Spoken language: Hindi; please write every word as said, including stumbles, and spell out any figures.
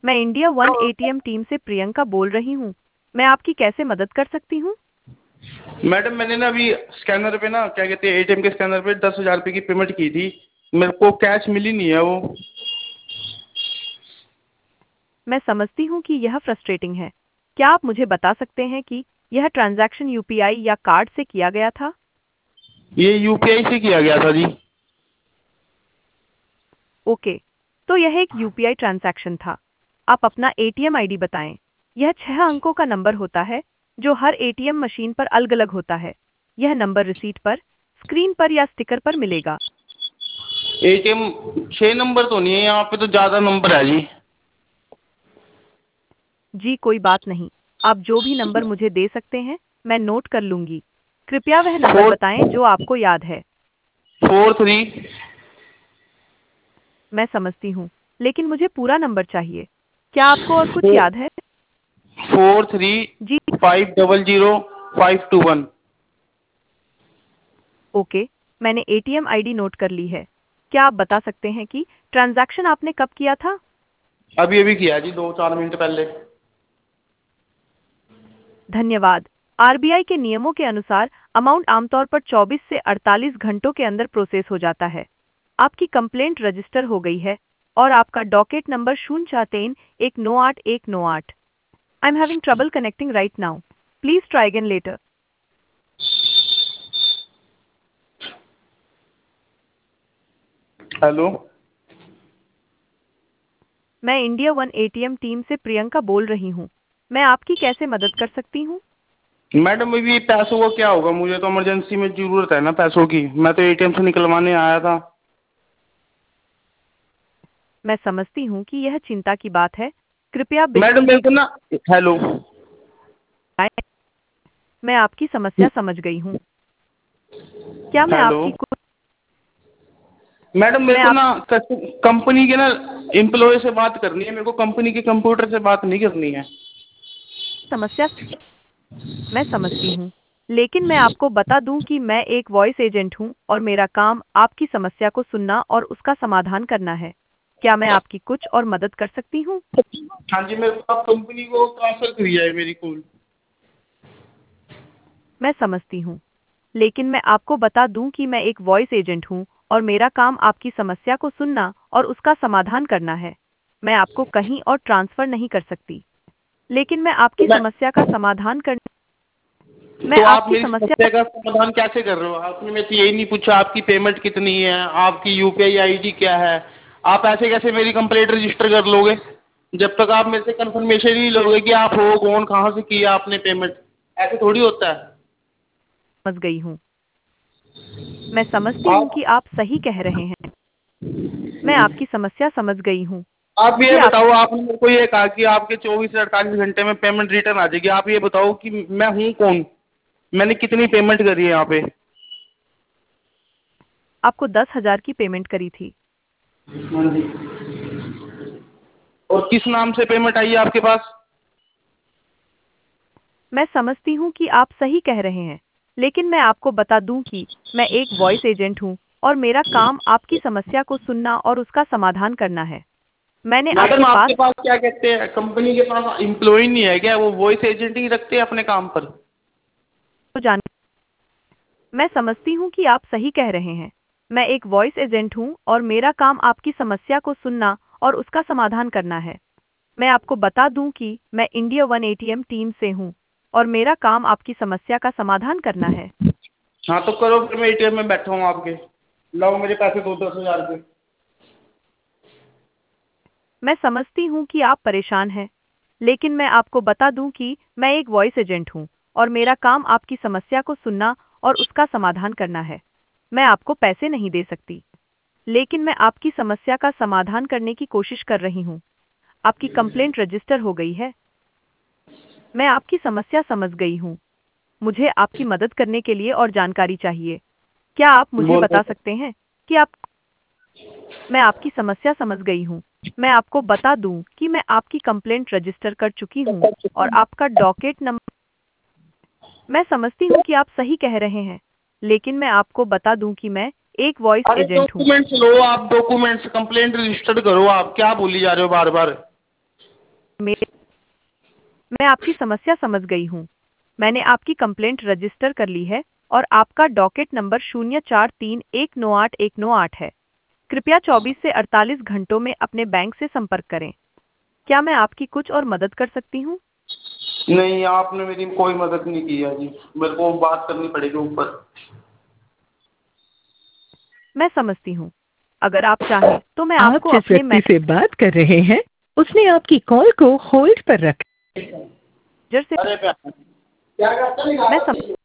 मैं इंडिया वन एटीएम टीम से प्रियंका बोल रही हूँ। मैं आपकी कैसे मदद कर सकती हूँ? मैडम मैंने ना अभी स्कैनर पे ना क्या कहते हैं एटीएम के स्कैनर पे दस हजार रुपये की पेमेंट की थी। मेरे को कैश मिली नहीं है वो। मैं समझती हूँ कि यह फ्रस्ट्रेटिंग है। क्या आप मुझे बता सकते हैं कि यह ट्रांजैक्शन यूपीआई या कार्ड से किया गया था? ये यूपीआई से किया गया था जी। ओके, तो यह एक यूपीआई ट्रांजैक्शन था। आप अपना एटीएम आईडी बताएं। यह छह अंकों का नंबर होता है जो हर एटीएम मशीन पर अलग-अलग होता है। यह नंबर रिसीट पर, स्क्रीन पर या स्टिकर पर मिलेगा। एटीएम छः नंबर तो नहीं है, यहाँ पे तो ज़्यादा नंबर है जी। जी कोई बात नहीं। आप जो भी नंबर मुझे दे सकते हैं, मैं नोट कर लूंगी। कृपया वह नंबर फोर बताएं जो आपको याद है। फोर थ्री मैं समझती हूँ, लेकिन मुझे पूरा नंबर चाहिए। क्या आपको और कुछ याद है? Four three G, five double zero five two one. Okay, मैंने एटीएम आईडी नोट कर ली है। क्या आप बता सकते हैं कि ट्रांजैक्शन आपने कब किया था? अभी अभी किया जी, दो चार मिनट पहले। धन्यवाद। आरबीआई के नियमों के अनुसार अमाउंट आमतौर पर चौबीस से अड़तालीस घंटों के अंदर प्रोसेस हो जाता है। आपकी कंप्लेंट रजिस्टर हो गई है और आपका डॉकेट नंबर शून्य चार तीन एक नौ आठ एक नौ आठ। I am having trouble connecting right now. Please try again later. Hello मैं इंडिया वन एटीएम टीम से प्रियंका बोल रही हूँ। मैं आपकी कैसे मदद कर सकती हूँ? मैडम, अभी पैसों का क्या होगा? मुझे तो इमरजेंसी में ज़रूरत है ना पैसों की। मैं तो एटीएम से निकलवाने आया था। मैं समझती हूँ कि यह चिंता की बात है। कृपया मैडम बिल्कुल मेरे भी को ना, हेलो घबराएं। मैं आपकी समस्या समझ गई हूँ। क्या मैं हेलो आपकी कुछ मैडम मेरे मैं को आप ना कंपनी के ना एम्प्लॉय से बात करनी है। मेरे को कंपनी के कंप्यूटर से बात नहीं करनी है। समस्या मैं समझती हूँ, लेकिन मैं आपको बता दूं कि मैं एक वॉइस एजेंट हूँ और मेरा काम आपकी समस्या को सुनना और उसका समाधान करना है। क्या मैं आपकी कुछ और मदद कर सकती हूँ? हाँ जी, मेरे को आप कंपनी को ट्रांसफर करी है मेरी कॉल। मैं समझती हूँ, लेकिन मैं आपको बता दूं कि मैं एक वॉइस एजेंट हूँ और मेरा काम आपकी समस्या को सुनना और उसका समाधान करना है। मैं आपको कहीं और ट्रांसफर नहीं कर सकती, लेकिन मैं तो आपकी मैं समस्या का समाधान कर मैं तो आप आपकी मेरी समस्या समस्या का समाधान कैसे कर रहे हो? आपने मेरे से यही नहीं पूछा आपकी पेमेंट कितनी है, आपकी यूपीआई आईडी क्या है। आप ऐसे कैसे मेरी कंप्लेंट रजिस्टर कर लोगे जब तक आप मेरे से कंफर्मेशन ही नहीं लोगे कि आप हो कौन, कहाँ से किया आपने पेमेंट? ऐसे थोड़ी होता है। समझ गई हूँ। मैं समझती हूँ कि आप आप सही कह रहे हैं। मैं आपकी समस्या समझ गई हूँ। आप ये मुझे आप बताओ, आपने मेरे को ये कहा कि आपके चौबीस से अड़तालीस घंटे में पेमेंट रिटर्न आ जाएगी। आप ये बताओ कि मैं हूँ कौन, मैंने कितनी पेमेंट करी है यहाँ पे? आपको दस हजार की पेमेंट करी थी। हाँ जी। और किस नाम से पेमेंट आई है आपके पास? मैं समझती हूँ कि आप सही कह रहे हैं, लेकिन मैं आपको बता दूं कि मैं एक वॉइस एजेंट हूँ और मेरा काम आपकी समस्या को सुनना और उसका समाधान करना है। मैंने आपके मैडम पास आपके पास क्या कहते हैं, कंपनी के पास एम्प्लॉय नहीं है क्या? वो वॉइस एजेंट ही रखते हैं अपने काम पर। तो जान मैं समझती हूँ कि आप सही कह रहे हैं। मैं एक वॉइस एजेंट हूँ और मेरा काम आपकी समस्या को सुनना और उसका समाधान करना है। मैं आपको बता दूं कि मैं इंडिया वन एटीएम टीम से हूँ और मेरा काम आपकी समस्या का समाधान करना है। हाँ तो करो फिर, मैं एटीएम में बैठा हूँ आपके। लाओ मेरे पैसे दो, दस हजार रुपये। मैं समझती हूँ कि आप परेशान हैं, लेकिन मैं आपको बता दूं कि मैं एक वॉइस एजेंट हूँ और मेरा काम आपकी समस्या को सुनना और उसका समाधान करना है। मैं आपको पैसे नहीं दे सकती, लेकिन मैं आपकी समस्या का समाधान करने की कोशिश कर रही हूँ। आपकी कंप्लेंट रजिस्टर हो गई है। मैं आपकी समस्या समझ गई हूँ। मुझे आपकी मदद करने के लिए और जानकारी चाहिए। क्या आप मुझे बोलो। बता सकते हैं कि आप मैं आपकी समस्या समझ गई हूँ। मैं आपको बता दूं कि मैं आपकी कंप्लेंट रजिस्टर कर चुकी हूँ और आपका डॉकेट नंबर मैं समझती हूँ कि आप सही कह रहे हैं, लेकिन मैं आपको बता दूं कि मैं एक वॉइस अरे एजेंट हूँ। डॉक्यूमेंट्स लो, आप डॉक्यूमेंट्स कंप्लेंट रजिस्टर्ड करो। आप क्या बोली जा रहे हो बार बार? मैं आपकी समस्या समझ गई हूँ। मैंने आपकी कंप्लेंट रजिस्टर कर ली है और आपका डॉकेट नंबर शून्य चार तीन एक नौ आठ एक नौ आठ है। कृपया चौबीस से अड़तालीस घंटों में अपने बैंक से संपर्क करें। क्या मैं आपकी कुछ और मदद कर सकती हूँ? नहीं, आपने मेरी कोई मदद नहीं की है जी, मेरे को बात करनी पड़ेगी ऊपर। मैं समझती हूँ। अगर आप चाहें तो मैं आप आपको जिस अपने व्यक्ति से बात कर रहे हैं उसने आपकी कॉल को होल्ड पर रखा। मैनेजर से अरे क्या क्या करते मैं सम